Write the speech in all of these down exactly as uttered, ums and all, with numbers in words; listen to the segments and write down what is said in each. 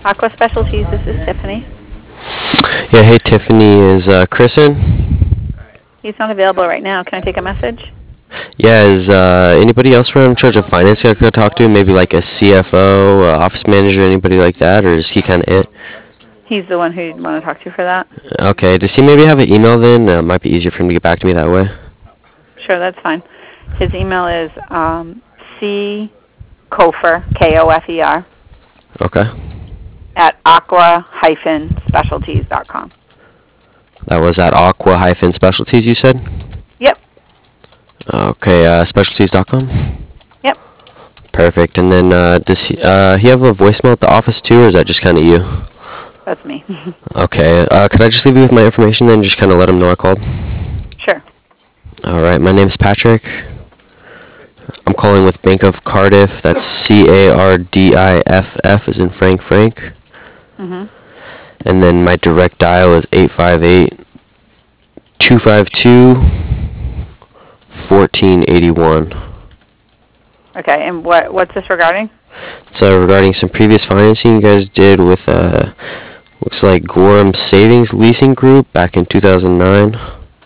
Aqua Specialties, this is Tiffany. Yeah, hey Tiffany, is uh, Chris in? He's not available right now. Can I take a message? Yeah, is uh, anybody else around in charge of finance I could talk to? Maybe like a C F O, uh, office manager, anybody like that, or is he kind of it? He's the one who you'd want to talk to for that. Okay, does he maybe have an email then? Uh, might be easier for him to get back to me that way. Sure, that's fine. His email is um, C Kofer, K O F E R, Okay. at aqua specialties dot com. That was at aqua specialties, you said? Yep. Okay, uh, specialties dot com? Yep. Perfect. And then uh, does he, uh, he have a voicemail at the office too, or is that just kind of you? That's me. Okay, uh, could I just leave you with my information then, just kind of let him know I called? Sure. All right, my name's Patrick. I'm calling with Bank of Cardiff. That's C A R D I F F as in Frank Frank. Mm-hmm. And then my direct dial is eight five eight, two five two, one four eight one. Okay, and what what's this regarding? So regarding some previous financing you guys did with, uh, looks like Gorham Savings Leasing Group back in two thousand nine.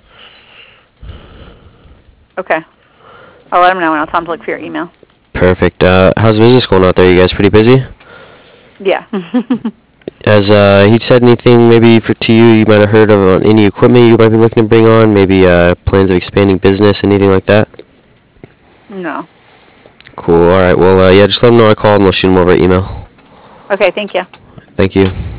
Okay. I'll let him know, and I'll tell him to look for your email. Perfect. Uh, how's business going out there? You guys pretty busy? Yeah. Has uh, he said anything maybe for to you you might have heard of on any equipment you might be looking to bring on? Maybe uh, plans of expanding business, anything like that? No. Cool. All right. Well, uh, yeah, just let him know I called and we'll shoot him over email. Okay, thank you. Thank you.